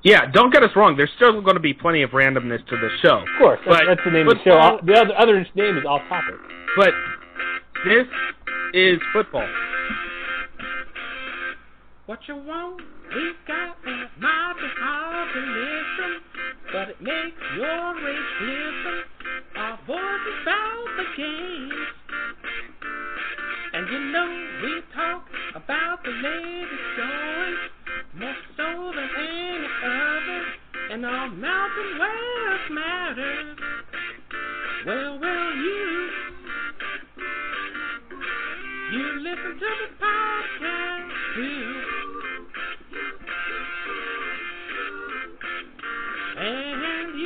Yeah, don't get us wrong. There's still going to be plenty of randomness to the show. Of course, that's the name of the show. The other name is Off Topic. But this is football. What you want, we got, and it might be hard to listen, but it makes your rage glisten. Our voices about the games, and you know we talk about the latest stories, more so than any other, and our Mountain West matters. Well, you listen to the podcast too. And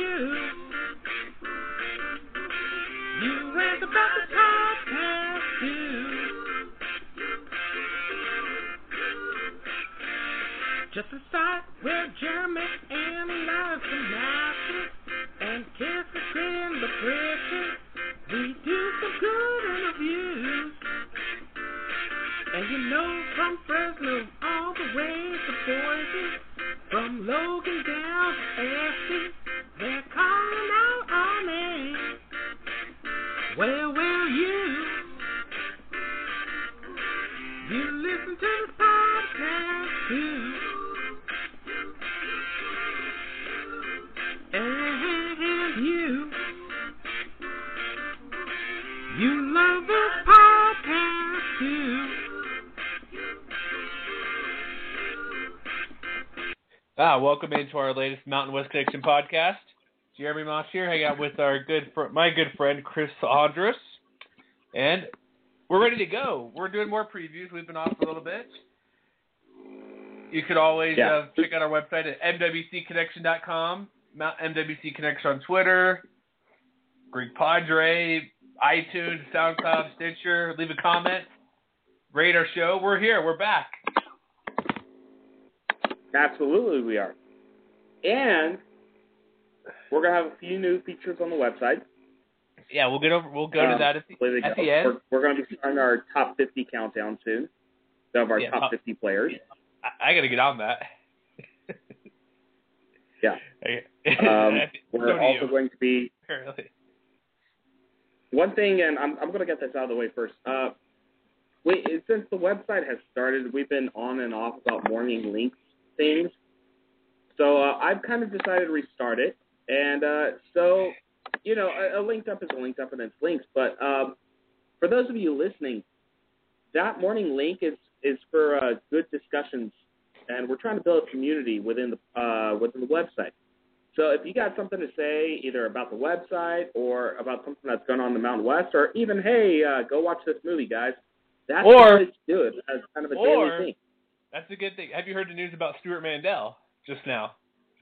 you rant about the podcast too. Just a site where Jeremy analyzes the matches and kisses in the britches. We do some good interviews. And you know from Fresno all the way to Boise, from Logan down to Essie, they're calling out our name. Well, you listen to the podcast too. And you love this podcast too. Welcome into our latest Mountain West Connection podcast. Jeremy Moss here, hang out with my good friend Chris Andrus, and we're ready to go. We're doing more previews. We've been off for a little bit. You could always check out our website at mwcconnection.com, MWC Connection on Twitter, Greek Padre, iTunes, SoundCloud, Stitcher. Leave a comment. Rate our show. We're here. We're back. Absolutely, we are. And we're gonna have a few new features on the website. Yeah, we'll go to that at the end. We're gonna be starting our top 50 countdown soon. Of our top 50 players. I gotta get on that. Yeah. We're also going to be apparently. One thing, and I'm going to get this out of the way first. Since the website has started, we've been on and off about morning links things. So I've kind of decided to restart it. And so, you know, a linked up is a linked up and it's links. But for those of you listening, that morning link is for good discussions. And we're trying to build a community within the website. So if you got something to say, either about the website or about something that's going on in the Mountain West, or even, hey, go watch this movie, guys, that's the place to do it as kind of a daily thing. That's a good thing. Have you heard the news about Stuart Mandel just now?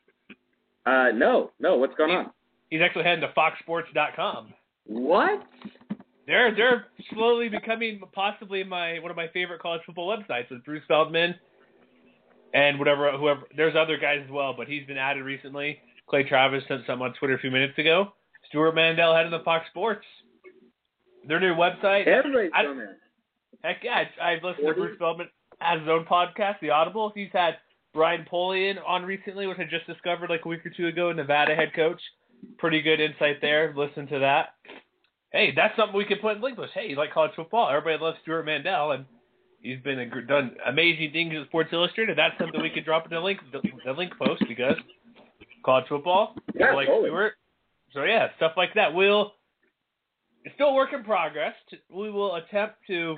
No. What's going on? He's actually heading to FoxSports.com. What? They're slowly becoming possibly one of my favorite college football websites with Bruce Feldman and whoever. There's other guys as well, but he's been added recently. Clay Travis sent something on Twitter a few minutes ago. Stuart Mandel heading to Fox Sports. Their new website. Everybody's on there. Heck yeah, I've listened to Bruce Feldman has his own podcast, The Audible. He's had Brian Polian on recently, which I just discovered like a week or two ago, Nevada head coach. Pretty good insight there. Listen to that. Hey, that's something we can put in link list. Hey, you like college football? Everybody loves Stuart Mandel, and he's been done amazing things at Sports Illustrated. That's something we could drop in the link post because college football. Yeah, like totally. Stuart. So yeah, stuff like that. It's still a work in progress. We will attempt to.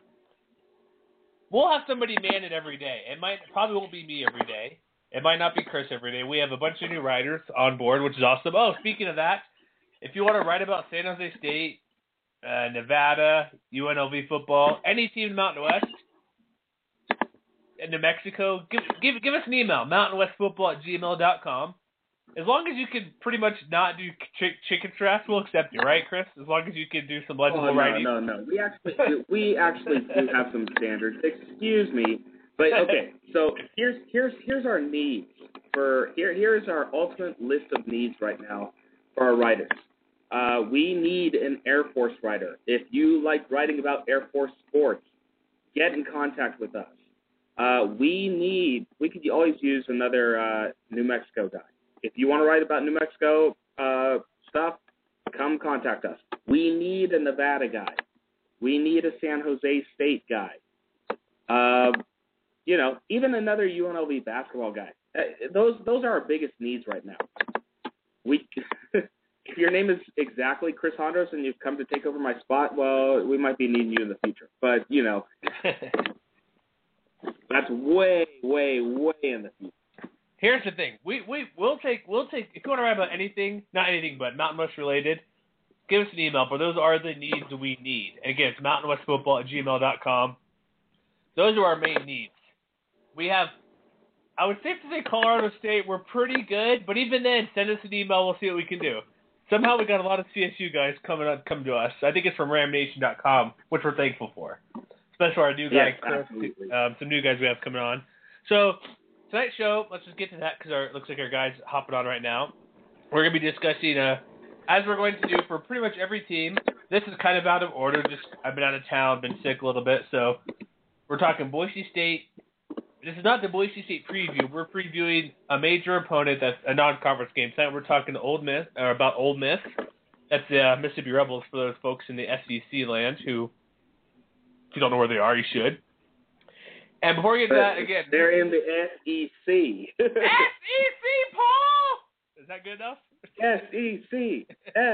We'll have somebody man it every day. Probably won't be me every day. It might not be Chris every day. We have a bunch of new writers on board, which is awesome. Oh, speaking of that, if you want to write about San Jose State, Nevada, UNLV football, any team in the Mountain West, and New Mexico, give us an email, mountainwestfootball@gmail.com. As long as you can pretty much not do chicken scratch, we'll accept you, right, Chris? As long as you can do some legible writing. No. We actually do have some standards. Excuse me, but okay. So here's our needs here's our ultimate list of needs right now for our writers. We need an Air Force writer. If you like writing about Air Force sports, get in contact with us. We could always use another New Mexico guy. If you want to write about New Mexico stuff, come contact us. We need a Nevada guy. We need a San Jose State guy. Even another UNLV basketball guy. Those are our biggest needs right now. If your name is exactly Chris Hondros and you've come to take over my spot, well, we might be needing you in the future. But that's way, way, way in the future. Here's the thing. We'll take if you want to write about anything, not anything, but not much related, give us an email. But those are the needs we need. And again, it's mountainwestfootball@gmail.com. Those are our main needs. We have, I would say to say Colorado State, we're pretty good, but even then, send us an email. We'll see what we can do. Somehow we got a lot of CSU guys come to us. I think it's from ramnation.com, which we're thankful for. Especially our new guy, Chris, some new guys we have coming on. So tonight's show, let's just get to that because it looks like our guys hopping on right now. We're going to be discussing, as we're going to do for pretty much every team, this is kind of out of order. Just I've been out of town, been sick a little bit, so we're talking Boise State. This is not the Boise State preview. We're previewing a major opponent that's a non-conference game. Tonight we're talking about Ole Miss. That's the Mississippi Rebels for those folks in the SEC land who, if you don't know where they are, you should. And before we get to that, again... They're in the SEC. SEC, Paul! Is that good enough? SEC,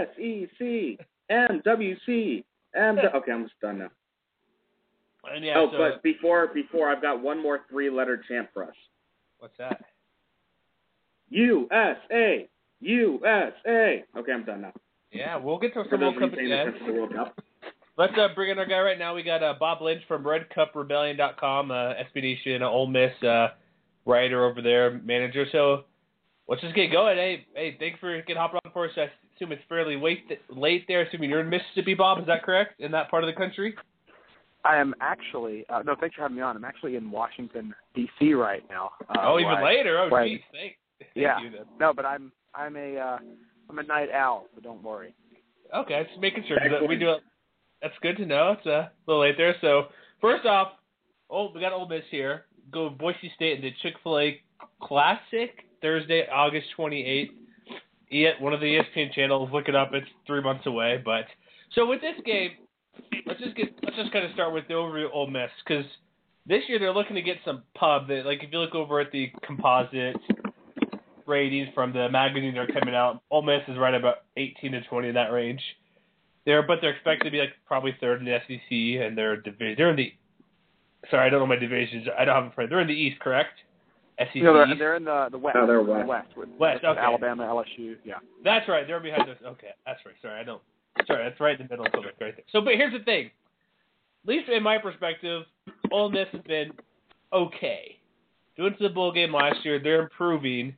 MWC, Okay, I'm just done now. And yeah, but before I've got one more three-letter chant for us. What's that? USA, USA. Okay, I'm done now. Yeah, we'll get to some World Cup again. Let's bring in our guy right now. We got Bob Lynch from RedCupRebellion.com, SB Nation, Ole Miss writer over there, manager. So let's just get going. Hey, thanks for getting hopping on for us. I assume it's fairly late there, assuming you're in Mississippi, Bob. Is that correct, in that part of the country? I am actually no. Thanks for having me on. I'm actually in Washington D.C. right now. Even later. Oh, geez, thank you. Then. No, but I'm a night owl, so don't worry. Okay, just making sure that we do it. That's good to know. It's a little late there. So first off, we got Ole Miss here. Go Boise State in the Chick-fil-A Classic Thursday, August 28th. One of the ESPN channels. Look it up. It's 3 months away. But so with this game. Let's just kind of start with the overview of Ole Miss, because this year they're looking to get some pub. Like if you look over at the composite ratings from the magazine that are coming out, Ole Miss is right about 18 to 20 in that range. They're expected to be like probably third in the SEC, and they're in the. Sorry, I don't know my divisions. I don't have a friend. They're in the East, correct? SEC. No, they're in the West. No, they're West. West. Okay. Alabama, LSU. Yeah. That's right. They're behind those. Okay, that's right. Sorry, that's right in the middle of it right there. So, but here's the thing. At least in my perspective, Ole Miss has been okay. They went to the bowl game last year. They're improving.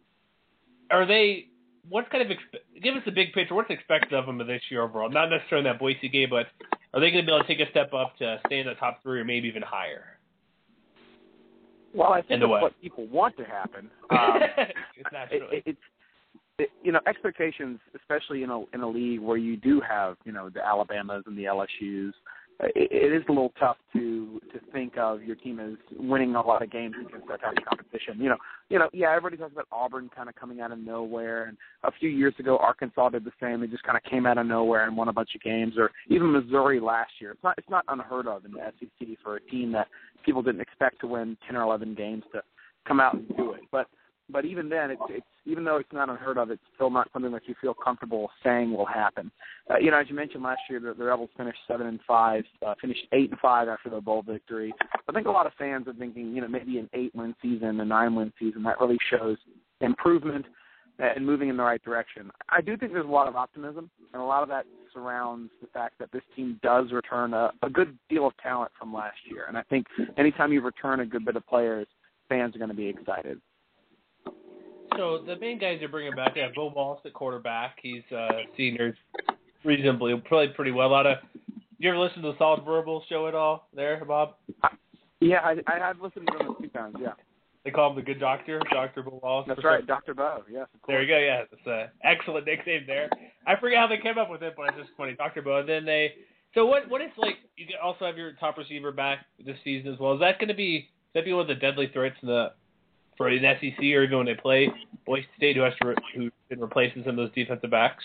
Give us the big picture. What's expected of them this year overall? Not necessarily in that Boise game, but are they going to be able to take a step up to stay in the top three or maybe even higher? Well, I think that's what people want to happen. Expectations, especially in a league where you do have the Alabamas and the LSUs, it is a little tough to think of your team as winning a lot of games against that type of competition. Everybody talks about Auburn kind of coming out of nowhere, and a few years ago Arkansas did the same. They just kind of came out of nowhere and won a bunch of games, or even Missouri last year. It's not unheard of in the SEC for a team that people didn't expect to win 10 or 11 games to come out and do it. But even then, it's even though it's not unheard of, it's still not something that you feel comfortable saying will happen. As you mentioned last year, the Rebels finished 7-5, finished 8-5 after their bowl victory. I think a lot of fans are thinking, maybe an 8-win season, a 9-win season. That really shows improvement and moving in the right direction. I do think there's a lot of optimism, and a lot of that surrounds the fact that this team does return a good deal of talent from last year. And I think anytime you return a good bit of players, fans are going to be excited. So the main guys they're bringing back, they have Bo Wallace at quarterback. He's senior, reasonably, probably pretty well. You ever listen to the Solid Verbal show at all there, Bob? Yeah, I have listened to them a few times, yeah. They call him the Good Doctor, Dr. Bo Wallace. That's right, Dr. Bo, yes, of course. There you go, yeah. It's an excellent nickname there. I forget how they came up with it, but it's just funny, Dr. Bo. And then so what is like, you also have your top receiver back this season as well. Is that going to be that be one of the deadly threats for an SEC or even when they play Boise State, who can replace some of those defensive backs?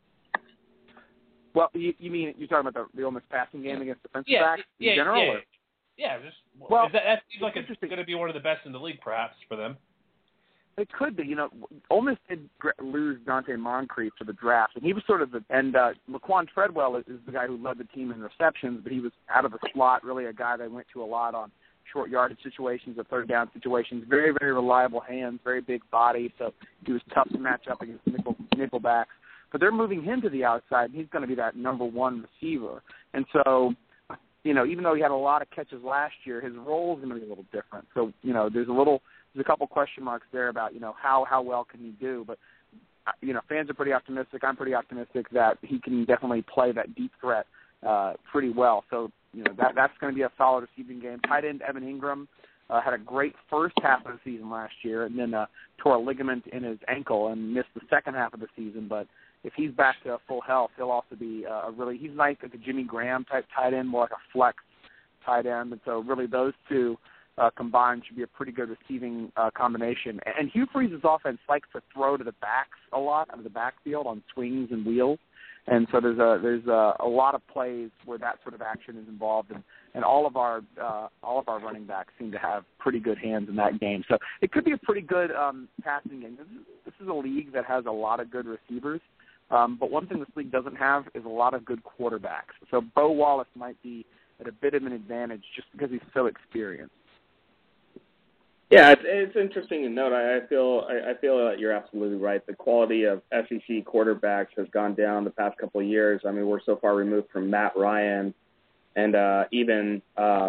Well, you mean you're talking about the Ole Miss passing game against defensive backs in general? Yeah. Or? Yeah, that seems like it's going to be one of the best in the league, perhaps, for them. It could be. Ole Miss did lose Dante Moncrief to the draft, and he was sort of Laquan Treadwell is the guy who led the team in receptions, but he was out of the slot, really a guy they went to a lot on short yardage situations or third down situations. Very, very reliable hands, very big body, so he was tough to match up against nickel backs. But they're moving him to the outside, and he's going to be that number one receiver. And so, even though he had a lot of catches last year, his role is going to be a little different. So, there's a couple question marks there about, how well can he do. But, fans are pretty optimistic. I'm pretty optimistic that he can definitely play that deep threat pretty well. So, that's going to be a solid receiving game. Tight end Evan Ingram had a great first half of the season last year and then tore a ligament in his ankle and missed the second half of the season. But if he's back to full health, he'll also be he's like a Jimmy Graham type tight end, more like a flex tight end. And so really those two combined should be a pretty good receiving combination. And Hugh Freeze's offense likes to throw to the backs a lot, out of the backfield on swings and wheels. And so there's a lot of plays where that sort of action is involved, and all of our running backs seem to have pretty good hands in that game. So it could be a pretty good passing game. This is a league that has a lot of good receivers, but one thing this league doesn't have is a lot of good quarterbacks. So Bo Wallace might be at a bit of an advantage just because he's so experienced. Yeah, it's interesting to note. I feel that you're absolutely right. The quality of SEC quarterbacks has gone down the past couple of years. I mean, we're so far removed from Matt Ryan and even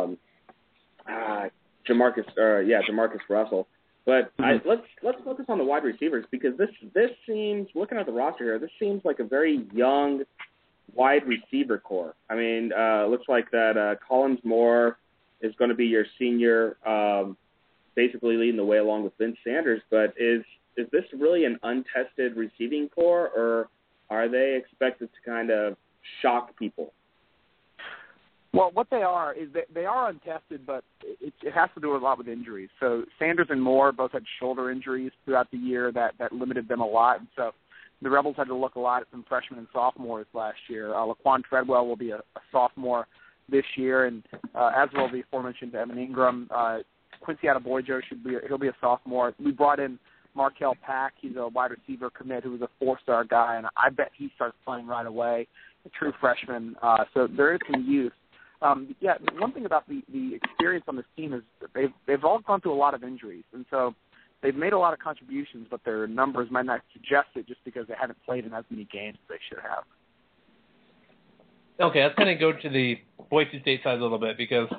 Jamarcus Russell. But let's focus on the wide receivers because this seems, looking at the roster here, this seems like a very young wide receiver core. I mean, looks like that Collins Moore is going to be your senior. Basically leading the way along with Vince Sanders, but is this really an untested receiving core, or are they expected to kind of shock people? Well, what they are is they are untested, but it has to do a lot with injuries. So Sanders and Moore both had shoulder injuries throughout the year that limited them a lot, and so the Rebels had to look a lot at some freshmen and sophomores last year. Laquan Treadwell will be a sophomore this year, and as will the aforementioned Evan Ingram. Quincy Adeboyejo he'll be a sophomore. We brought in Markel Pack. He's a wide receiver commit who was a 4-star guy, and I bet he starts playing right away. A true freshman. So there is some youth. One thing about the experience on this team is that they've all gone through a lot of injuries, and so they've made a lot of contributions, but their numbers might not suggest it just because they haven't played in as many games as they should have. Okay, let's kind of go to the Boise State side a little bit because.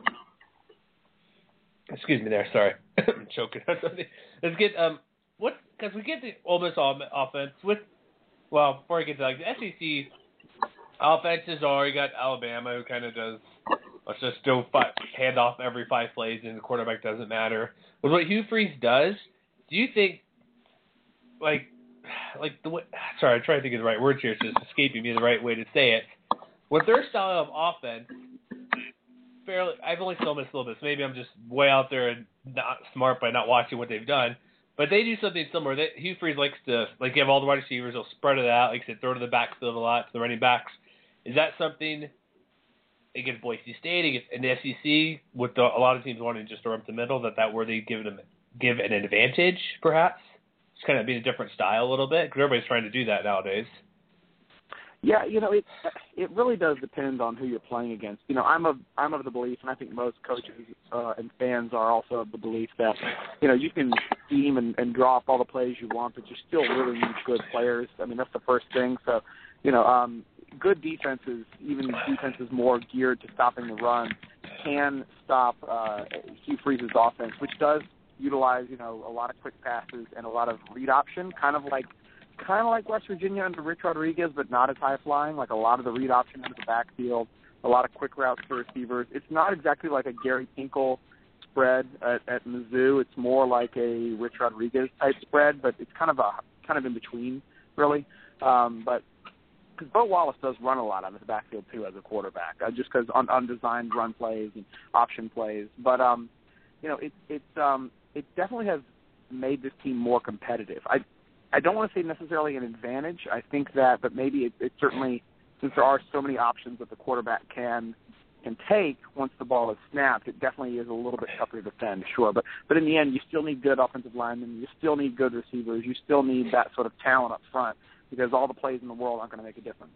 Excuse me there, sorry. I'm choking on something. Let's get, because we get the Ole Miss offense before I get to the SEC offenses you got Alabama who kind of does, let's just go hand off every 5 plays and the quarterback doesn't matter. But what Hugh Freeze does, do you think, like the way, sorry, I'm trying to think of the right words here, it's just escaping me the right way to say it. With their style of offense, I've only seen this a little bit, so maybe I'm just way out there and not smart by not watching what they've done. But they do something similar. Hugh Freeze likes to, you have all the wide receivers, they'll spread it out, like I said, throw to the backfield a lot, to the running backs. Is that something against Boise State, against in the SEC, with a lot of teams wanting just to run up the middle, that where they give an advantage, perhaps? Just kind of being a different style a little bit, because everybody's trying to do that nowadays. Yeah, it really does depend on who you're playing against. I'm of the belief, and I think most coaches and fans are also of the belief that, you can scheme and draw up all the plays you want, but you still really need good players. I mean, that's the first thing. So, good defenses, even defenses more geared to stopping the run, can stop Hugh Freeze's offense, which does utilize, a lot of quick passes and a lot of read option, kind of like West Virginia under Rich Rodriguez, but not as high flying. Like a lot of the read option into the backfield, a lot of quick routes for receivers. It's not exactly like a Gary Pinkel spread at Mizzou. It's more like a Rich Rodriguez type spread, but it's kind of in between, really. But because Bo Wallace does run a lot out of the backfield too as a quarterback, just because on designed run plays and option plays. But it definitely has made this team more competitive. I don't want to say necessarily an advantage. I think that, but maybe it certainly, since there are so many options that the quarterback can take once the ball is snapped, it definitely is a little bit tougher to defend, sure. But in the end, you still need good offensive linemen. You still need good receivers. You still need that sort of talent up front because all the plays in the world aren't going to make a difference.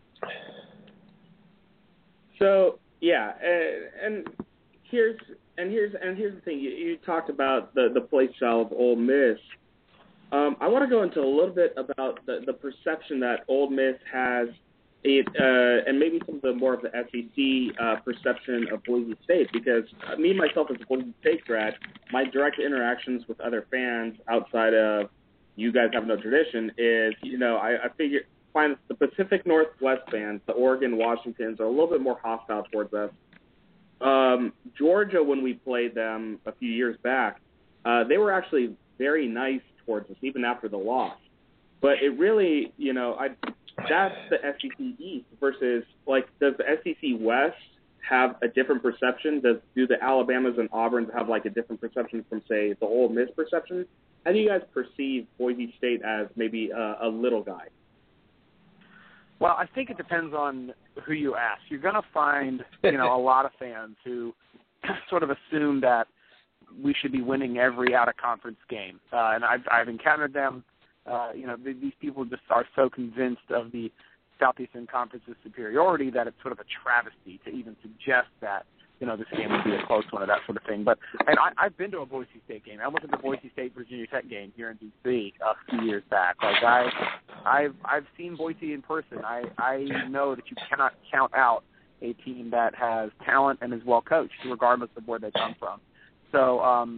So yeah, and here's the thing. You talked about the play style of Ole Miss. I want to go into a little bit about the perception that Ole Miss has, and maybe some of the more of the SEC perception of Boise State, because me myself as a Boise State grad, my direct interactions with other fans outside of you guys have no tradition is, I find the Pacific Northwest fans, the Oregon, Washingtons, are a little bit more hostile towards us. Georgia, when we played them a few years back, they were actually very nice towards us, even after the loss. But it really, that's the SEC East versus, does the SEC West have a different perception? Do the Alabamas and Auburns have, a different perception from, say, the Ole Miss perception? How do you guys perceive Boise State as maybe a little guy? Well, I think it depends on who you ask. You're going to find, a lot of fans who sort of assume that we should be winning every out-of-conference game. And I've encountered them. These people just are so convinced of the Southeastern Conference's superiority that it's sort of a travesty to even suggest that, this game would be a close one or that sort of thing. But I've been to a Boise State game. I went to the Boise State-Virginia Tech game here in D.C. a few years back. I've seen Boise in person. I know that you cannot count out a team that has talent and is well coached, regardless of where they come from. So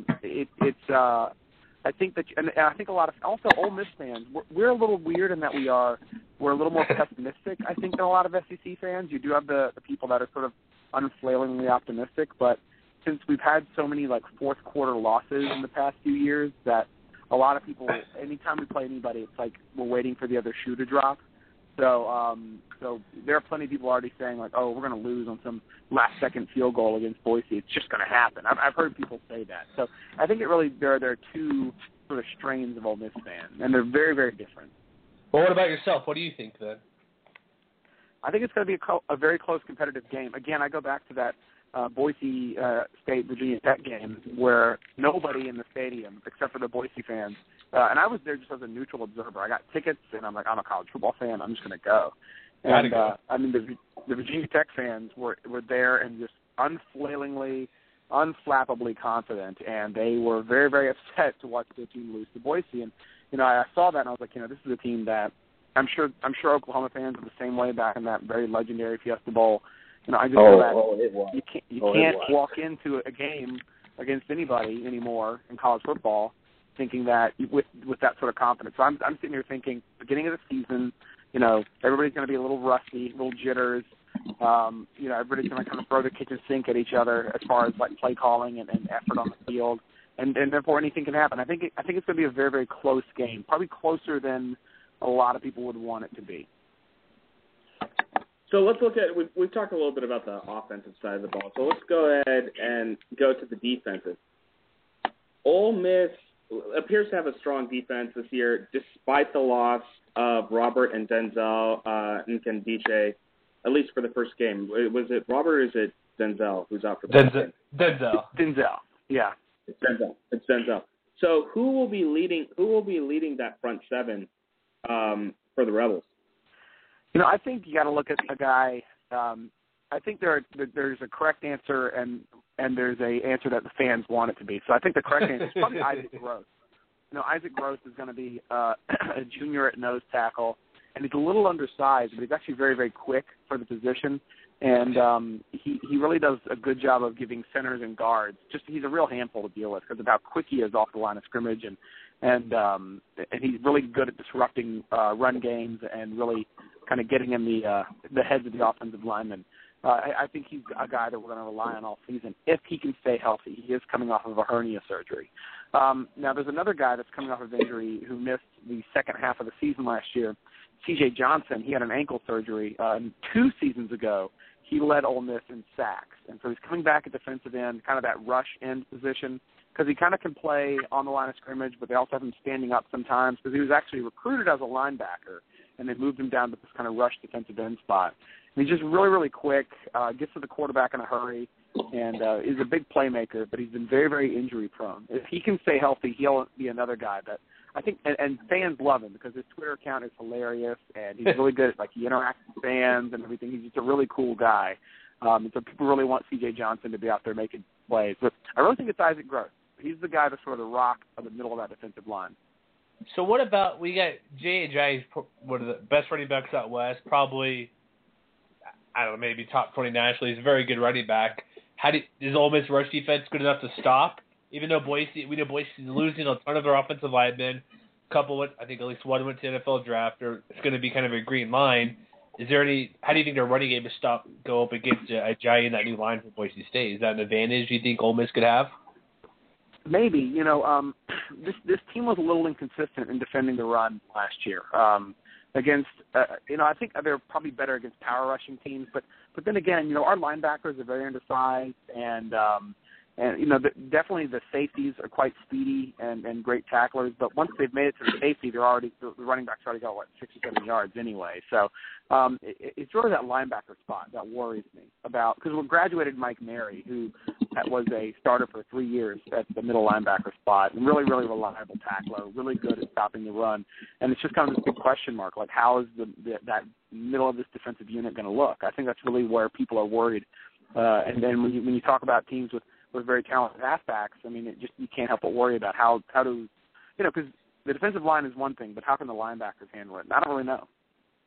I think that, and I think a lot of also Ole Miss fans, we're a little weird in that we're a little more pessimistic, I think, than a lot of SEC fans. You do have the people that are sort of unflailingly optimistic, but since we've had so many fourth quarter losses in the past few years, that a lot of people, anytime we play anybody, it's like we're waiting for the other shoe to drop. So there are plenty of people already saying we're going to lose on some last-second field goal against Boise. It's just going to happen. I've heard people say that. So I think it really there are two sort of strains of Ole Miss fans, and they're very, very different. Well, what about yourself? What do you think then? I think it's going to be a very close competitive game. Again, I go back to that Boise State-Virginia Tech game where nobody in the stadium, except for the Boise fans, and I was there just as a neutral observer. I got tickets, and I'm a college football fan. I'm just going to go. And the Virginia Tech fans were there and just unflailingly, unflappably confident, and they were very, very upset to watch their team lose to Boise. And I saw that, and I was like, this is a team that I'm sure Oklahoma fans are the same way back in that very legendary Fiesta Bowl. I just know that you can't walk into a game against anybody anymore in college football thinking that with that sort of confidence. So I'm sitting here thinking, beginning of the season, everybody's going to be a little rusty, little jitters. Everybody's going to kind of throw the kitchen sink at each other as far as play calling and effort on the field, and therefore anything can happen. I think it's going to be a very, very close game, probably closer than a lot of people would want it to be. So let's look at, we've talked a little bit about the offensive side of the ball. So let's go ahead and go to the defenses. Ole Miss appears to have a strong defense this year, despite the loss of Robert and Denzel Nkandiche, at least for the first game. Was it Robert or is it Denzel who's out for the game? Denzel, yeah. It's Denzel. So who will be leading that front seven for the Rebels? I think you got to look at a guy. I think there's a correct answer and there's a answer that the fans want it to be. So I think the correct answer is probably Isaac Gross. Isaac Gross is going to be a junior at nose tackle, and he's a little undersized, but he's actually very, very quick for the position. And he really does a good job of giving centers and guards. He's a real handful to deal with because of how quick he is off the line of scrimmage, and he's really good at disrupting run games and really kind of getting in the heads of the offensive linemen. I think he's a guy that we're going to rely on all season if he can stay healthy. He is coming off of a hernia surgery. Now, there's another guy that's coming off of injury who missed the second half of the season last year, C.J. Johnson. He had an ankle surgery 2 seasons ago. He led Ole Miss in sacks, and so he's coming back at defensive end, kind of that rush end position. because he kind of can play on the line of scrimmage, but they also have him standing up sometimes because he was actually recruited as a linebacker, and they moved him down to this kind of rush defensive end spot. And he's just really, really quick, gets to the quarterback in a hurry, and is a big playmaker, but he's been very, very injury prone. If he can stay healthy, he'll be another guy that I think, and fans love him because his Twitter account is hilarious, and he's really good at, like, he interacts with fans and everything. He's just a really cool guy. And so people really want C.J. Johnson to be out there making plays. But I really think it's Isaac Gross. He's the guy that's sort of the rock of the middle of that defensive line. So what about, we got Jay Ajayi, one of the best running backs out west, probably, I don't know, maybe top 20 nationally. He's a very good running back. Is Ole Miss rush defense good enough to stop? Even though we know Boise is losing a ton of their offensive linemen, I think at least one went to the NFL draft, or it's going to be kind of a green line. How do you think their running game to go up against Ajayi in that new line for Boise State? Is that an advantage you think Ole Miss could have? Maybe. This team was a little inconsistent in defending the run last year. Against, I think they're probably better against power rushing teams, but then again, our linebackers are very undersized, and definitely the safeties are quite speedy and great tacklers. But once they've made it to the safety, the running backs already got 6 or 7 yards anyway. So it's really that linebacker spot that worries me about, because we graduated Mike Mary, who was a starter for 3 years at the middle linebacker spot, and really, really reliable tackler, really good at stopping the run. And it's just kind of this big question mark, like how is that middle of this defensive unit going to look? I think that's really where people are worried. And then when you talk about teams with very talented halfbacks, I mean, you can't help but worry about how do, because the defensive line is one thing, but how can the linebackers handle it? And I don't really know.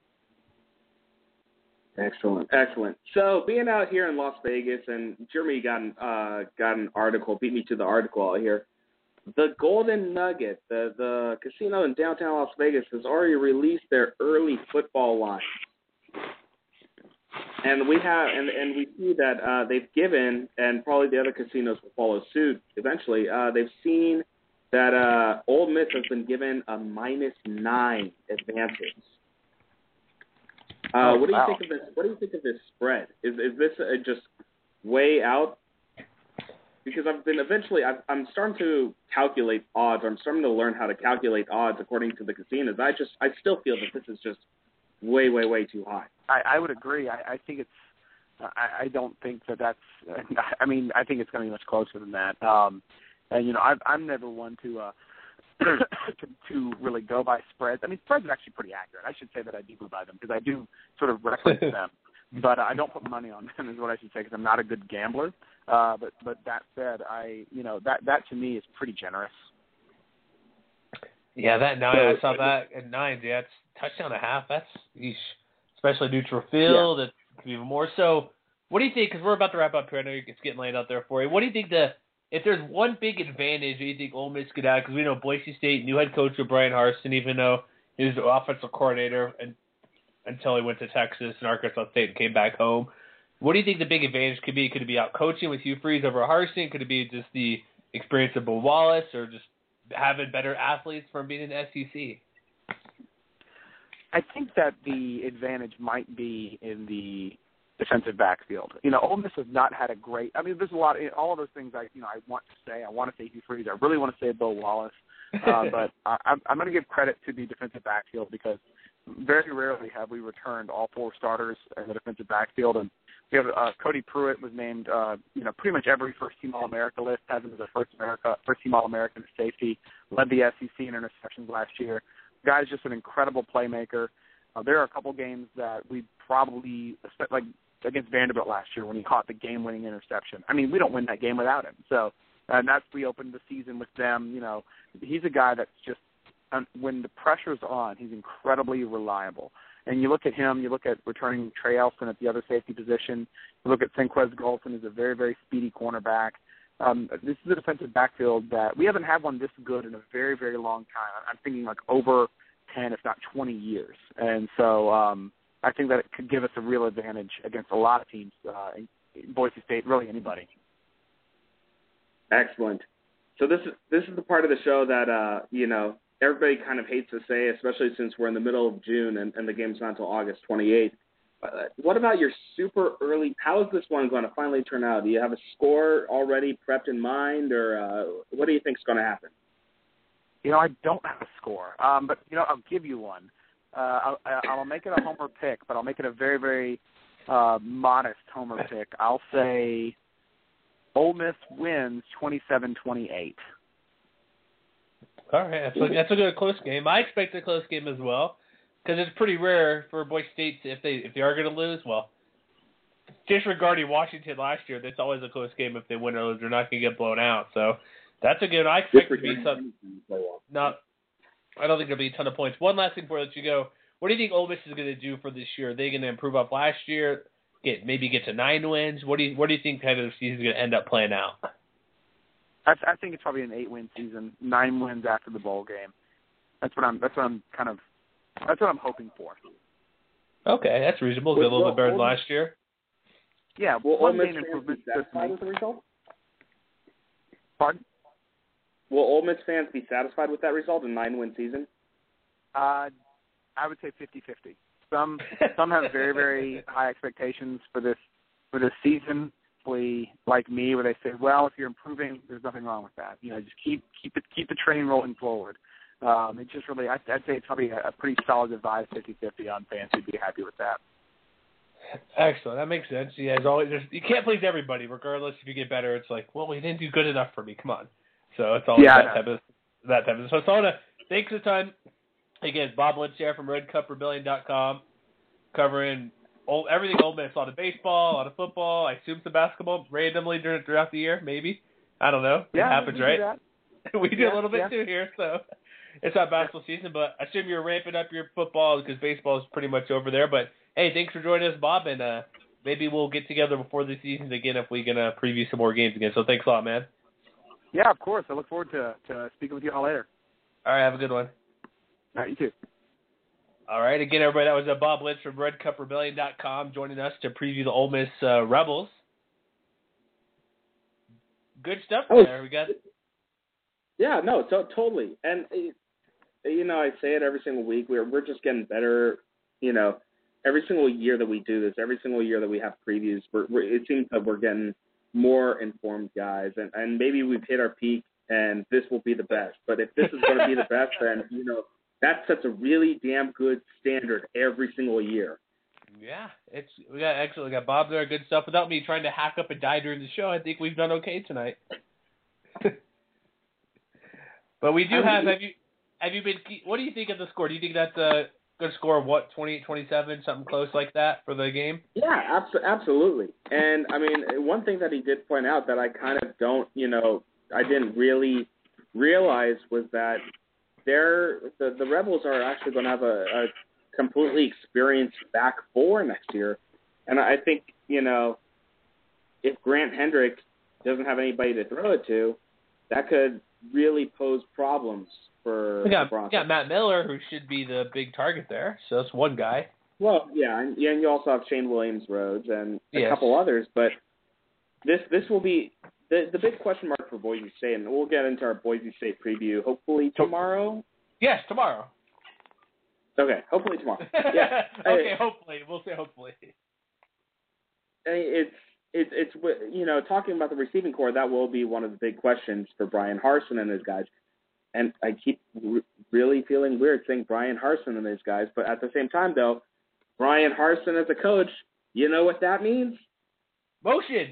Excellent. So being out here in Las Vegas, and Jeremy got an article, beat me to the article out here. The Golden Nugget, the casino in downtown Las Vegas, has already released their early football line. And we see that they've given, and probably the other casinos will follow suit eventually. They've seen that Ole Miss has been given a -9 advantage. What do you think of this? What do you think of this spread? Is this just way out? Because I'm starting to calculate odds. I'm starting to learn how to calculate odds according to the casinos. I still feel that this is just way, way, way too high. I would agree. I think it's. I don't think that's. I mean, I think it's going to be much closer than that. And I'm never one to to really go by spreads. I mean, spreads are actually pretty accurate. I should say that I do go by them because I do sort of reference them, but I don't put money on them is what I should say because I'm not a good gambler. But that said, that to me is pretty generous. Yeah, that 9, I saw that at 9. Yeah, it's touchdown and a half. That's especially neutral field. Yeah. It's even more so. What do you think? Because we're about to wrap up here. I know it's getting laid out there for you. What do you think if there's one big advantage that you think Ole Miss could have? Because we know Boise State, new head coach with Brian Harsin, even though he was the offensive coordinator until he went to Texas and Arkansas State and came back home. What do you think the big advantage could be? Could it be out coaching with Hugh Freeze over Harsin? Could it be just the experience of Bo Wallace, or just having better athletes from being in the SEC? I think that the advantage might be in the defensive backfield. Ole Miss has not had a great. I mean, there's a lot. All of those things I want to say. I want to say Hugh Freeze. I really want to say Bo Wallace. But I'm going to give credit to the defensive backfield because very rarely have we returned all 4 starters in the defensive backfield. And we have Cody Pruitt was named, pretty much every first-team All-America list, has him as a first-team All-American safety, led the SEC in interceptions last year. The guy's just an incredible playmaker. There are a couple games that we probably, like against Vanderbilt last year when he caught the game-winning interception. I mean, we don't win that game without him. So, and we opened the season with them. He's a guy that's just, when the pressure's on, he's incredibly reliable. And you look at him, you look at returning Trey Elson at the other safety position, you look at Senquez Golson, who's a very, very speedy cornerback. This is a defensive backfield that we haven't had one this good in a very, very long time. I'm thinking like over 10, if not 20 years. And so I think that it could give us a real advantage against a lot of teams, in Boise State, really anybody. Excellent. So this is the part of the show that, everybody kind of hates to say, especially since we're in the middle of June and the game's not until August 28th. What about your super early? How is this one going to finally turn out? Do you have a score already prepped in mind, or what do you think is going to happen? I don't have a score, but I'll give you one. I'll make it a homer pick, but I'll make it a very, very modest homer pick. I'll say Ole Miss wins 27-28. All right, that's a good close game. I expect a close game as well, because it's pretty rare for Boise State if they are going to lose. Well, disregarding Washington last year, that's always a close game if they win or lose. They're not going to get blown out. So that's a good. I expect it to be some. I don't think there'll be a ton of points. One last thing before I let you go. What do you think Ole Miss is going to do for this year? Are they going to improve up last year? Maybe get to 9 wins? What do you think kind of the season is going to end up playing out? I think it's probably an 8-win season, 9 wins after the bowl game. That's what I'm hoping for. Okay, that's reasonable. A little bit better than last year. Yeah, will Ole Miss Miss fans be satisfied with the result? Pardon? Will Ole Miss fans be satisfied with that result, a 9-win season? I would say 50-50. Some have very, very high expectations for this season. Like me, where they say, well, if you're improving, there's nothing wrong with that. Just keep the train rolling forward. It's just really, I'd say it's probably a pretty solid advice, 50-50 on fans who'd be happy with that. Excellent. That makes sense. Yeah, as always, you can't please everybody, regardless. If you get better, it's like, well, you didn't do good enough for me. Come on. So it's always that type of. So I want to thanks for the time. Again, Bob Lynch here from RedCupRebellion.com, covering everything Ole Miss, a lot of baseball, a lot of football, I assume some basketball randomly throughout the year, maybe. I don't know. Yeah, it happens, right? We do a little bit yeah. too here, so it's not basketball season, but I assume you're ramping up your football because baseball is pretty much over there. But, hey, thanks for joining us, Bob, and maybe we'll get together before the season again if we can preview some more games again. So thanks a lot, man. Yeah, of course. I look forward to speaking with you all later. All right, have a good one. All right, you too. All right, again, everybody, that was Bob Lynch from RedCupRebellion.com joining us to preview the Ole Miss Rebels. Good stuff there. We got. Yeah, no, totally. And I say it every single week. We're just getting better. Every single year that we do this, every single year that we have previews, it seems that we're getting more informed guys, and maybe we've hit our peak, and this will be the best. But if this is going to be the best, then that sets a really damn good standard every single year. Yeah, we got Bob there, good stuff. Without me trying to hack up and die during the show, I think we've done okay tonight. But we do have you been? What do you think of the score? Do you think that's a good score of 28-27, something close like that for the game? Yeah, absolutely. And I mean, one thing that he did point out that I kind of don't, I didn't really realize was that the Rebels are actually going to have a completely experienced back four next year. And I think, if Grant Hendrick doesn't have anybody to throw it to, that could really pose problems for the Broncos. We got Matt Miller, who should be the big target there. So that's one guy. Well, yeah, and you also have Shane Williams-Rhodes and a couple others. But this will be the big question mark for Boise State, and we'll get into our Boise State preview hopefully tomorrow. Yes, tomorrow. Okay, hopefully tomorrow. Yeah. Okay, hopefully. We'll say hopefully. It's talking about the receiving core, that will be one of the big questions for Brian Harsin and his guys. And I keep really feeling weird saying Brian Harsin and his guys, but at the same time, though, Brian Harsin as a coach, you know what that means? Motion.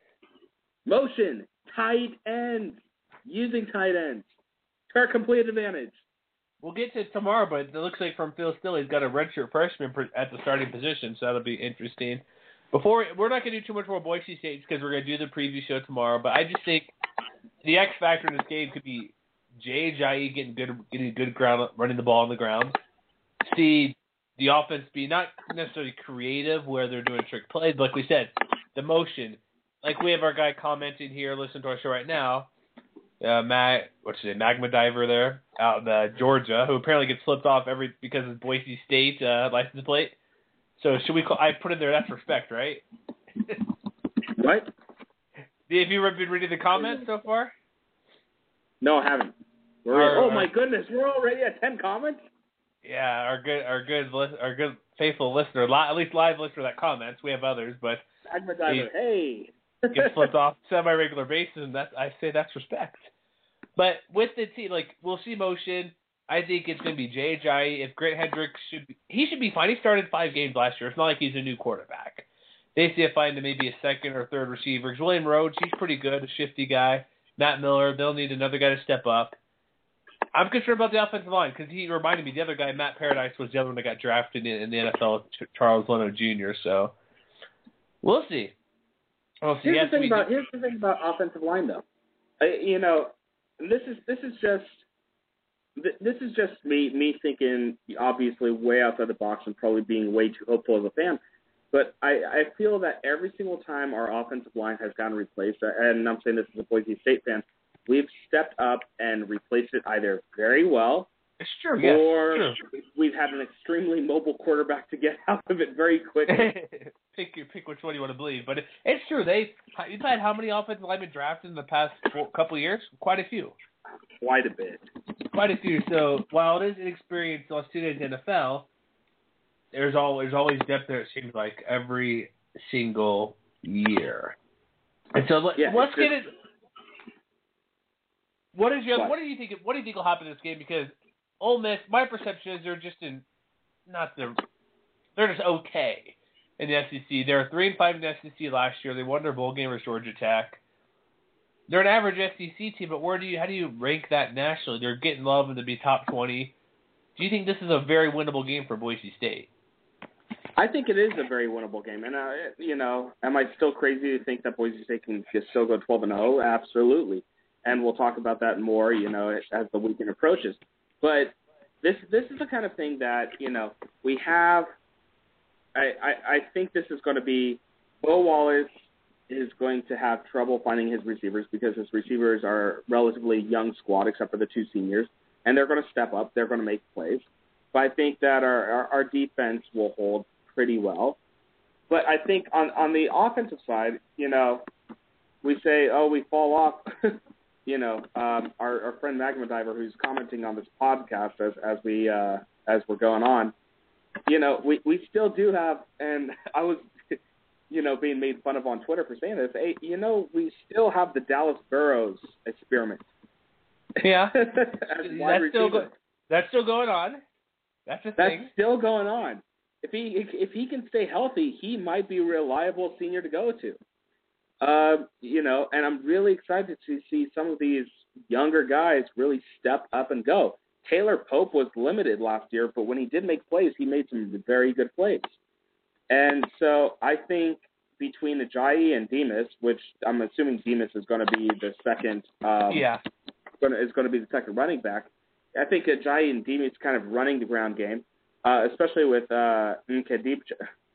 Tight ends. Using tight ends. To our complete advantage. We'll get to it tomorrow, but it looks like from Phil Steele, he's got a redshirt freshman at the starting position, so that'll be interesting. We're not going to do too much more Boise State because we're going to do the preview show tomorrow, but I just think the X factor in this game could be Jay Ajayi getting good ground, running the ball on the ground. See the offense be not necessarily creative where they're doing trick plays, but like we said, the motion. Like we have our guy commenting here, listening to our show right now, Magma Diver there out in Georgia, who apparently gets flipped off because of Boise State license plate. So should we I put in there, that's respect, right? What? Have you been reading the comments so far? No, I haven't. Oh my goodness, we're already at 10 comments? Yeah, our good faithful listener, at least live listener that comments. We have others, but Magma hey. gets flipped off semi-regular basis, and I say that's respect. But with the team, we'll see motion. I think it's going to be Jay Ajayi. If Grant Hendricks should be fine. He started 5 games last year. It's not like he's a new quarterback. They see a fine to maybe a second or third receiver. William Rhodes, he's pretty good, a shifty guy. Matt Miller, they'll need another guy to step up. I'm concerned about the offensive line because he reminded me the other guy, Matt Paradise, was the other one that got drafted in the NFL, Charles Leno Jr. So we'll see. Here's the thing about offensive line, though. This is just me thinking, obviously, way outside the box and probably being way too hopeful as a fan. But I feel that every single time our offensive line has gotten replaced, and I'm saying this as a Boise State fan, we've stepped up and replaced it either very well, it's true, or we've had an extremely mobile quarterback to get out of it very quickly. Pick which one you want to believe, but it's true. You've had how many offensive linemen drafted in the past couple of years? Quite a few. Quite a bit. Quite a few. So while it is inexperienced on students in the NFL, there's always depth there. It seems like every single year. And so let's get it. What do you think will happen in this game? Because Ole Miss, my perception is they're just they're just okay in the SEC. They were 3-5 in the SEC last year. They won their bowl game versus Georgia Tech. They're an average SEC team, but how do you rank that nationally? They're getting love to be top 20. Do you think this is a very winnable game for Boise State? I think it is a very winnable game, and am I still crazy to think that Boise State can still go 12-0? Absolutely. And we'll talk about that more, as the weekend approaches. But this is the kind of thing that, we have. I think this is going to be Bo Wallace is going to have trouble finding his receivers because his receivers are relatively young squad except for the 2 seniors, and they're going to step up. They're going to make plays. But I think that our defense will hold pretty well. But I think on the offensive side, we say, we fall off. Our friend Magma Diver, who's commenting on this podcast as we're going on, we still do have, and I was, being made fun of on Twitter for saying this. Hey, we still have the Dallas Burrows experiment. Yeah, that's still going on. That's a thing. That's still going on. If he can stay healthy, he might be a reliable senior to go to. And I'm really excited to see some of these younger guys really step up and go. Taylor Pope was limited last year, but when he did make plays, he made some very good plays. And so I think between Ajayi and Demas, which I'm assuming Demas is going to be the second, is going to be the second running back. I think Ajayi and Demas kind of running the ground game, especially with Nkemdiche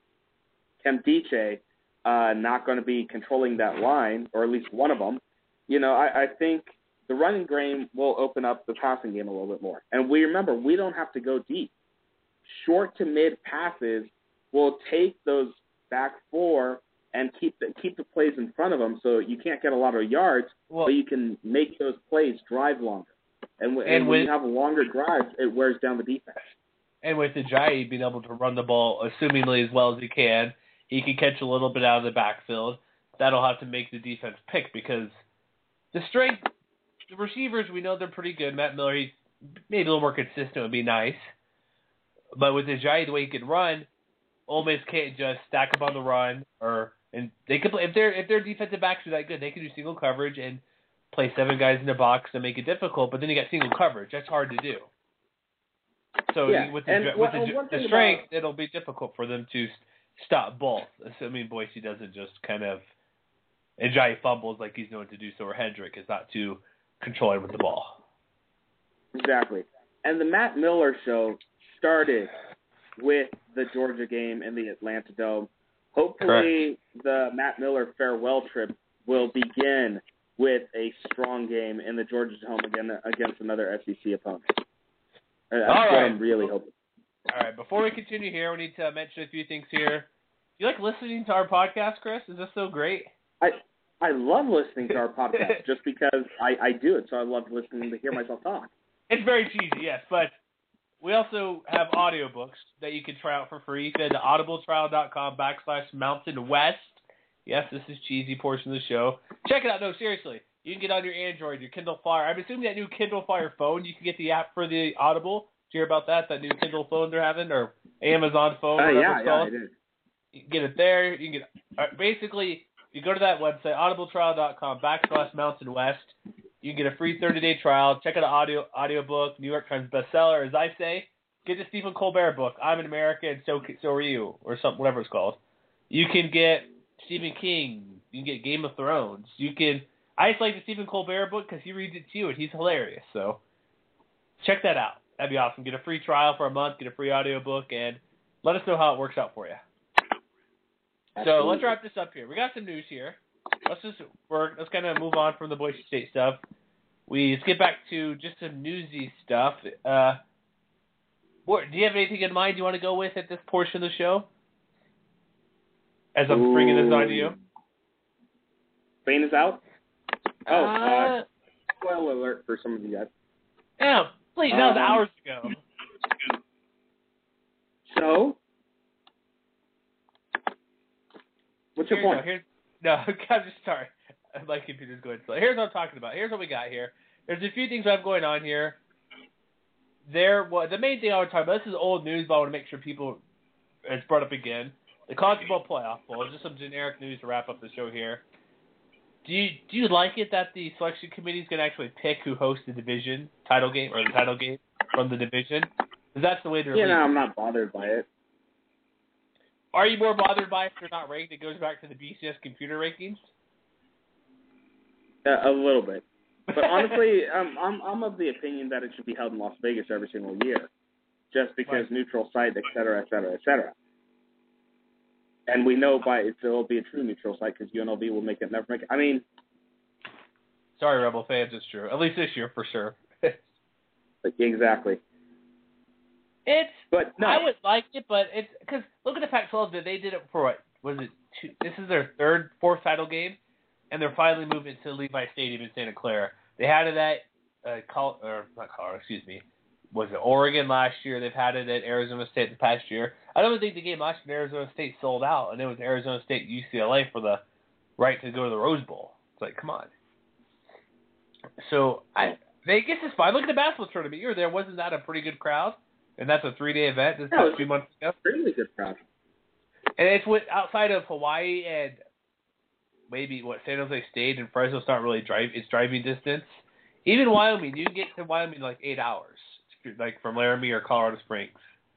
not going to be controlling that line, or at least one of them. I think the running game will open up the passing game a little bit more. And we don't have to go deep. Short to mid passes will take those back 4 and keep the plays in front of them, so you can't get a lot of yards, but you can make those plays drive longer. And when you have longer drives, it wears down the defense. And with Ajayi being able to run the ball assumingly as well as he can catch a little bit out of the backfield. That'll have to make the defense pick because the receivers, we know they're pretty good. Matt Miller, he's maybe a little more consistent would be nice. But with Ajayi, the way he can run, Ole Miss can't just stack up on the run, and they could play if their defensive backs are that good, they can do single coverage and play 7 guys in the box and make it difficult. But then you got single coverage, that's hard to do. So with the strength, it'll be difficult for them to stop both, assuming Boise doesn't just kind of Ajayi fumbles like he's known to do so, or Hendrick is not too controlling with the ball. Exactly. And the Matt Miller show started with the Georgia game in the Atlanta Dome. Hopefully the Matt Miller farewell trip will begin with a strong game in the Georgia Dome against another SEC opponent. That's what I'm really hoping. All right, before we continue here, we need to mention a few things here. Do you like listening to our podcast, Chris? Is this so great? I love listening to our podcast just because I do it, so I love listening to hear myself talk. It's very cheesy, yes, but we also have audiobooks that you can try out for free. You can go to audibletrial.com/Mountain West. Yes, this is cheesy portion of the show. Check it out. No, seriously. You can get on your Android, your Kindle Fire. I'm assuming that new Kindle Fire phone, you can get the app for the Audible. Did you hear about that? That new Kindle phone they're having, or Amazon phone, whatever it's called? I did. You can get it there. You can get basically. You go to that website, audibletrial.com/Mountain West. You can get a free 30-day trial. Check out an audiobook, New York Times bestseller. As I say, get the Stephen Colbert book, I'm in America and so are you, or something, whatever it's called. You can get Stephen King. You can get Game of Thrones. I just like the Stephen Colbert book because he reads it to you, and he's hilarious. So check that out. That'd be awesome. Get a free trial for a month, get a free audiobook, and let us know how it works out for you. Absolutely. So let's wrap this up here. We got some news here. Let's kind of move on from the Boise State stuff. Let's get back to just some newsy stuff. Do you have anything in mind you want to go with at this portion of the show? As I'm bringing this on to you. Bane is out? Spoiler alert for some of you guys. Yeah, please, that was hours ago. So? What's your point? I'm just sorry. My computer's going slow. Here's what I'm talking about. Here's what we got here. There's a few things I have going on here. The main thing I would talk about, this is old news, but I want to make sure it's brought up again. The College Football Playoff Bowl. Just some generic news to wrap up the show here. Do you like it that the selection committee is going to actually pick who hosts the division title game or the title game from the division? Because that's the way they're leading. I'm not bothered by it. Are you more bothered by it if they're not ranked? It goes back to the BCS computer rankings? A little bit. But honestly, I'm of the opinion that it should be held in Las Vegas every single year, just because neutral site, et cetera, et cetera, et cetera. And we know it will be a true neutral site because UNLV will never make it. I mean, sorry, Rebel fans, it's true. At least this year, for sure. Exactly. I would like it, but it's because look at the Pac-12. They did it for what was it? This is their fourth title game, and they're finally moving to Levi Stadium in Santa Clara. They had it at was it Oregon last year? They've had it at Arizona State the past year. I don't think the game last year in Arizona State sold out, and it was Arizona State UCLA for the right to go to the Rose Bowl. It's like, come on. So Vegas is fine. Look at the basketball tournament. You were there. Wasn't that a pretty good crowd? And that's a 3-day event. This is 2 months ago. Really good crowd. And it's outside of Hawaii and maybe San Jose State and Fresno's not really it's driving distance. Even Wyoming, you can get to Wyoming in like 8 hours, like from Laramie or Colorado Springs.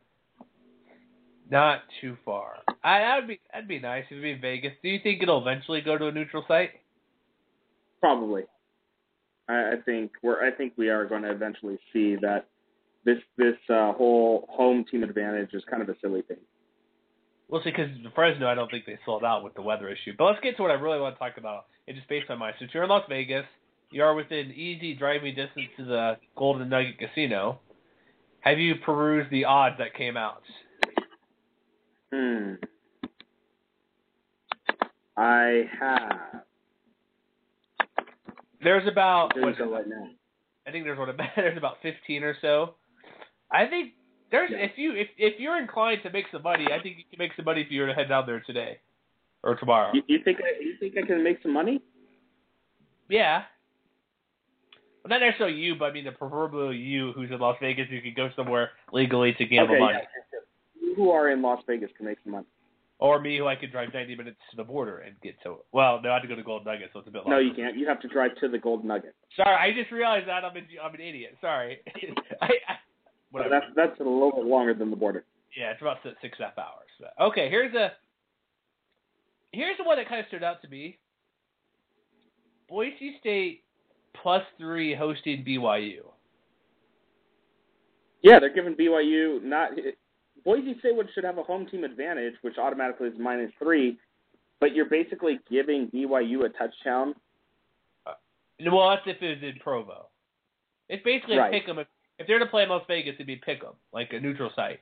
Not too far. That'd be nice if it'd be in Vegas. Do you think it'll eventually go to a neutral site? Probably. I think we are going to eventually see that this whole home team advantage is kind of a silly thing. We'll see, because Fresno, I don't think they sold out with the weather issue. But let's get to what I really want to talk about. It's just based on my. Since you're in Las Vegas, you are within easy driving distance to the Golden Nugget Casino. Have you perused the odds that came out? I have. There's about right now. I think there's about 15 or so. I think if you're inclined to make some money, I think you can make some money if you were to head down there today or tomorrow. You think I can make some money? Yeah. Well, not necessarily you, but I mean the proverbial you who's in Las Vegas who can go somewhere legally to gamble money. Yeah. You who are in Las Vegas can make some money. Or me, who I could drive 90 minutes to the border and get to. Well, no, I have to go to Golden Nugget, so it's a bit longer. No, you can't. You have to drive to the Golden Nugget. Sorry, I just realized that I'm an idiot. Sorry. Whatever. That's a little bit longer than the border. Yeah, it's about 6.5 hours. Okay, here's the one that kind of stood out to me. Boise State +3 hosting BYU. Yeah, they're giving BYU Boise State should have a home team advantage, which automatically is -3, but you're basically giving BYU a touchdown. Well, that's if it was in Provo. It's basically a pick 'em. If they're to play in Las Vegas, it'd be pick 'em, like a neutral site.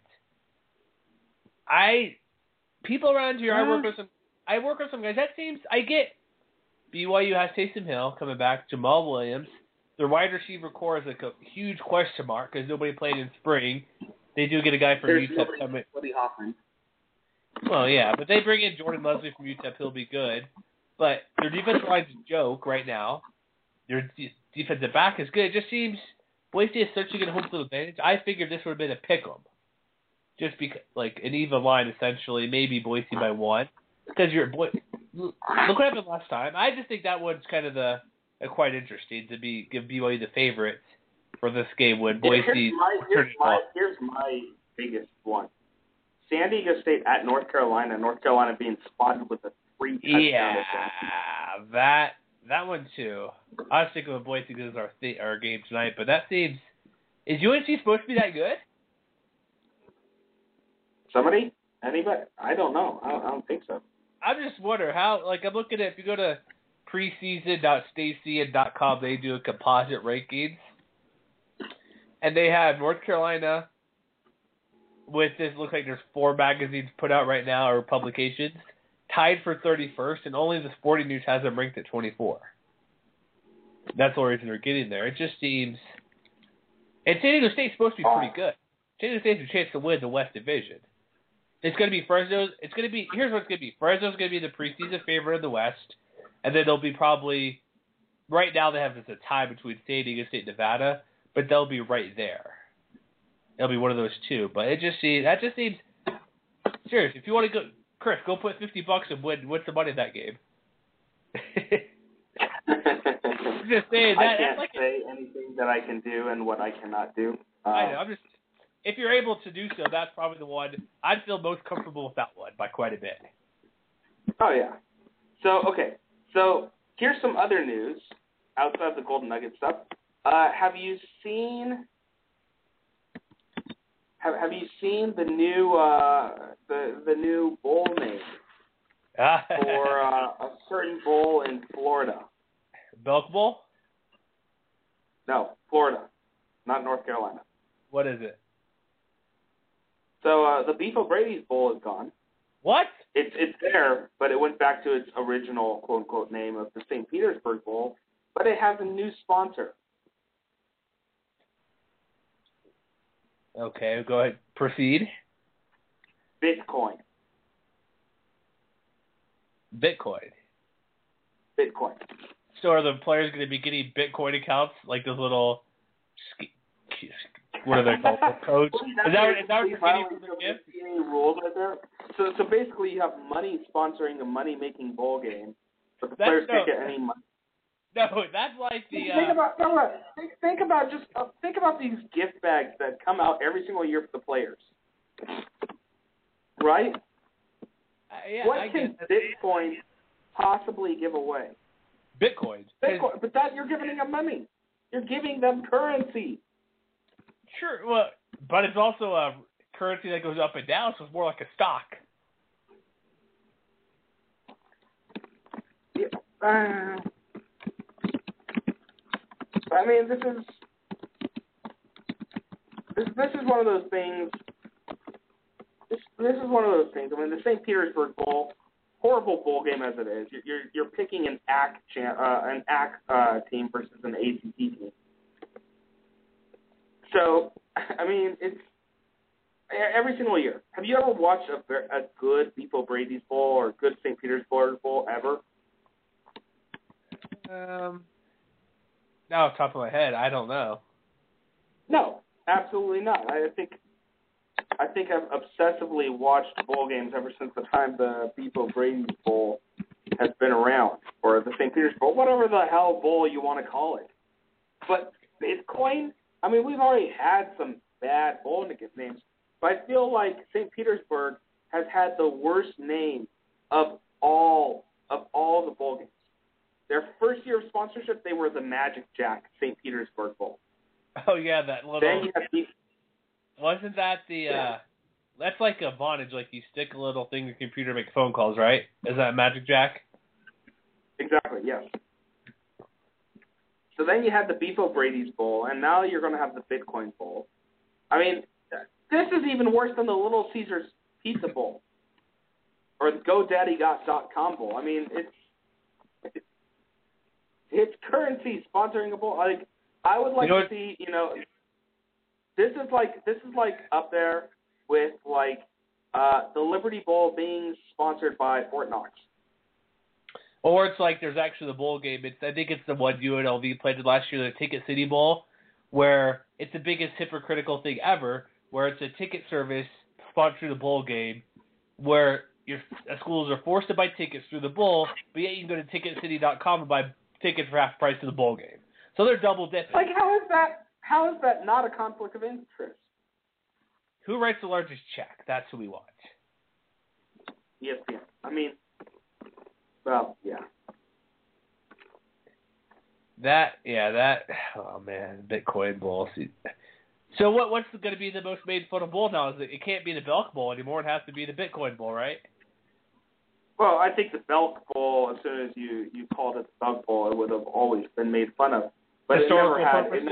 People around here, I work with some guys. That seems, I get BYU has Taysom Hill coming back, Jamal Williams, their wide receiver core is like a huge question mark because nobody played in spring. They do get a guy from There's UTEP. nobody Hoffman. Well, yeah, but they bring in Jordan Leslie from UTEP. He'll be good. But their defensive line's a joke right now. Their defensive back is good. It just seems Boise is such a good home field advantage. I figured this would have been a pick 'em. Just because, like, an even line, essentially, maybe Boise by 1. Because look what happened last time. I just think that one's kind of quite interesting to give BYU the favorite for this game when Boise. Here's my biggest one. San Diego State at North Carolina. North Carolina being spotted with a 3 touchdown. Yeah, that one too. I was thinking of Boise because it's our game tonight, but that seems. Is UNC supposed to be that good? Somebody? Anybody? I don't know. I don't think so. I'm just wondering how. Like, I'm looking at, if you go to preseason.stacy.com, they do a composite rankings, and they have North Carolina. With this, looks like there's 4 magazines put out right now, or publications, tied for 31st, and only the Sporting News has them ranked at 24. That's the reason they're getting there. It just seems. And San Diego State's supposed to be pretty good. San Diego State has a chance to win the West Division. It's going to be Fresno's. Here's what it's going to be. Fresno's going to be the preseason favorite of the West, and then they'll be probably. Right now, they have this a tie between San Diego State and Nevada, but they'll be right there. It'll be one of those two, but that just seems serious. If you want to go, Chris, go put $50 and win some money in that game. Just saying that. I can't say anything that I can do and what I cannot do. I know. If you're able to do so, that's probably the one I'd feel most comfortable with that one by quite a bit. Oh yeah. So here's some other news outside the Golden Nugget stuff. Have you seen? Have you seen the new the new bowl name for a certain bowl in Florida? Belk Bowl? No, Florida, not North Carolina. What is it? So the Beef O'Brady's Bowl is gone. What? It's there, but it went back to its original quote unquote name of the St. Petersburg Bowl, but it has a new sponsor. Okay, go ahead. Proceed. Bitcoin. So are the players going to be getting Bitcoin accounts, like those little, what are they called? Codes? Is that what you're getting from the gift? Rules right there. So basically, you have money sponsoring a money-making bowl game, but the players can't get any money. No, that's like the. Think about these gift bags that come out every single year for the players, right? What can Bitcoin possibly give away? Bitcoin, but that you're giving them money. You're giving them currency. Sure, well, but it's also a currency that goes up and down, so it's more like a stock. Yeah. I mean, this is one of those things. This is one of those things. I mean, the St. Petersburg Bowl, horrible bowl game as it is. You're picking an ACC team versus an ACC team. So, I mean, it's every single year. Have you ever watched a good Beef O'Brady's Bowl or a good St. Petersburg Bowl ever? Now, off the top of my head, I don't know. No, absolutely not. I think I've obsessively watched bowl games ever since the time the Beef O'Brady's Bowl has been around, or the St. Peter's Bowl, whatever the hell bowl you want to call it. But Bitcoin, I mean, we've already had some bad bowl names, but I feel like St. Petersburg has had the worst name of all the bowl games. Their first year of sponsorship, they were the Magic Jack St. Petersburg Bowl. Oh yeah, that little. Then you have wasn't that the? That's like a Vonage, like you stick a little thing in your computer, make phone calls, right? Is that Magic Jack? Exactly. Yes. So then you had the Beef O'Brady's Bowl, and now you're going to have the Bitcoin Bowl. I mean, this is even worse than the Little Caesars Pizza Bowl or the GoDaddy.com Bowl. I mean, it's currency sponsoring a bowl. Like, I would like to see, this is like up there with like the Liberty Bowl being sponsored by Fort Knox. Or it's like there's actually the bowl game. I think it's the one UNLV played last year, the Ticket City Bowl, where it's the biggest hypocritical thing ever, where it's a ticket service sponsoring the bowl game, where your schools are forced to buy tickets through the bowl, but yet you can go to ticketcity.com and buy tickets for half price to the bowl game. So they're double dipping. Like, how is that not a conflict of interest? Who writes the largest check? That's who we want. ESPN. I mean, well, yeah. Oh man, Bitcoin Bowl. So what's going to be the most made fun of bowl now? It can't be the Belk Bowl anymore. It has to be the Bitcoin Bowl, right? Well, I think the Belk Bowl, as soon as you called it the Belk Bowl, it would have always been made fun of. But it never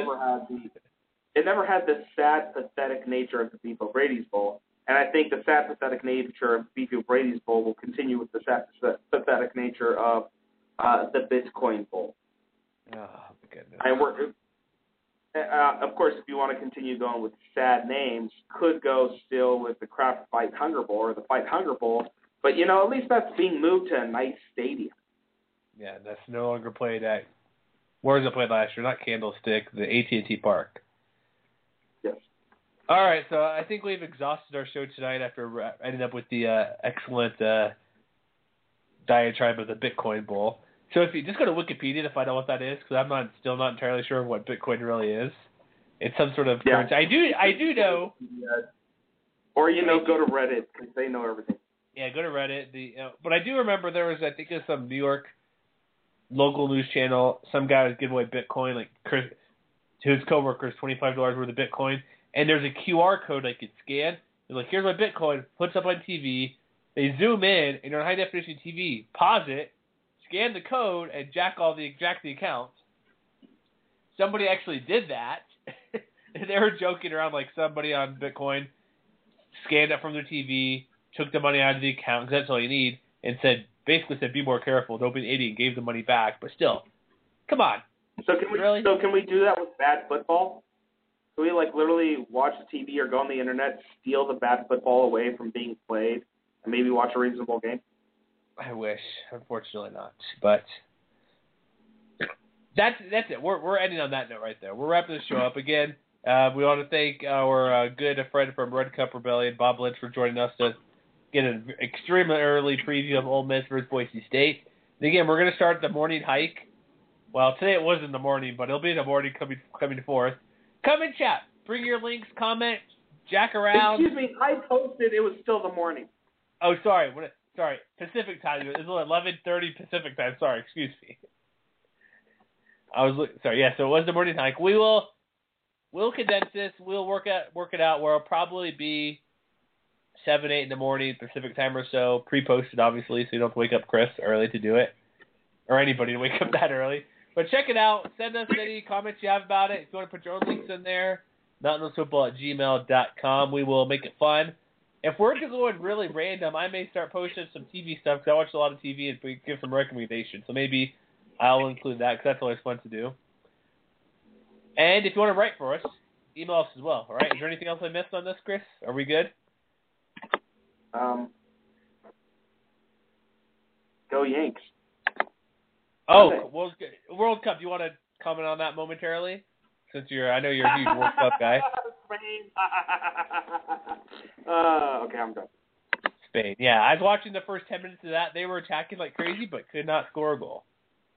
had the sad, pathetic nature of the Beef O'Brady's Bowl. And I think the sad, pathetic nature of Beef O'Brady's Bowl will continue with the sad, pathetic nature of the Bitcoin Bowl. Oh, my goodness. Of course, if you want to continue going with sad names, could go still with the Kraft Fight Hunger Bowl or the Fight Hunger Bowl. But, at least that's being moved to a nice stadium. Yeah, that's no longer played at, where was it played last year? Not Candlestick, the AT&T Park. Yes. All right, so I think we've exhausted our show tonight after ending up with the excellent diatribe of the Bitcoin Bowl. So if you just go to Wikipedia to find out what that is, because I'm still not entirely sure what Bitcoin really is. It's some sort of currency. I do know. Or go to Reddit because they know everything. Yeah, go to Reddit. But I do remember there was, I think, there's some New York local news channel. Some guy was giving away Bitcoin, like Chris, to his coworkers, $25 worth of Bitcoin, and there's a QR code I could scan. They're like, here's my Bitcoin. Puts up on TV. They zoom in, and you're on high definition TV. Pause it. Scan the code and jack the account. Somebody actually did that. They were joking around like somebody on Bitcoin scanned it from their TV, took the money out of the account because that's all you need, and basically said, be more careful, don't be an idiot, and gave the money back. But still, come on. So can we do that with bad football? Can we literally watch the TV or go on the internet, steal the bad football away from being played, and maybe watch a reasonable game? I wish. Unfortunately not. But that's it. We're ending on that note right there. We're wrapping the show up again. We want to thank our good friend from Red Cup Rebellion, Bob Lynch, for joining us to get an extremely early preview of Ole Miss versus Boise State. And again, we're going to start the morning hike. Well, today it was in the morning, but it'll be in the morning coming forth. Come and chat. Bring your links, comment, jack around. Excuse me, I posted it was still the morning. Oh, sorry. Sorry, Pacific time. It's 11:30 Pacific time. Sorry, excuse me. Sorry. Yeah, so it was the morning hike. We'll condense this. We'll work it out where it'll probably be 7, 8 in the morning Pacific time or so, pre-posted obviously, so you don't have to wake up Chris early to do it, or anybody to wake up that early. But check it out. Send us any comments you have about it. If you want to put your own links in there, mountainwestfootball@gmail.com. We will make it fun. If we're going really random, I may start posting some TV stuff because I watch a lot of TV and give some recommendations. So maybe I'll include that because that's always fun to do. And if you want to write for us, email us as well. All right? Is there anything else I missed on this, Chris? Are we good? Go Yanks. Oh, okay. World Cup. Do you want to comment on that momentarily? Since I know you're a huge World Cup guy. Okay, I'm done. Spain. Yeah, I was watching the first 10 minutes of that. They were attacking like crazy, but could not score a goal.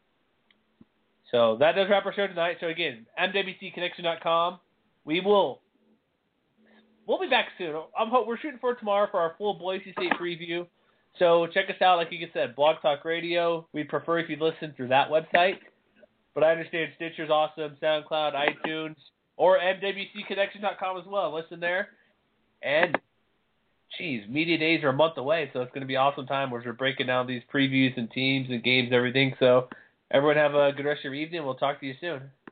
So that does wrap our show tonight. So again, MWCconnection.com. We'll be back soon. We're shooting for tomorrow for our full Boise State preview. So check us out, like you said, Blog Talk Radio. We'd prefer if you listen through that website. But I understand Stitcher's awesome, SoundCloud, iTunes, or MWCconnection.com as well. Listen there. And, media days are a month away, so it's going to be an awesome time where we're breaking down these previews and teams and games and everything. So everyone have a good rest of your evening. We'll talk to you soon.